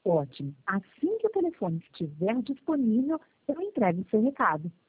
Ótimo. Assim que o telefone estiver disponível, eu entrego o seu recado.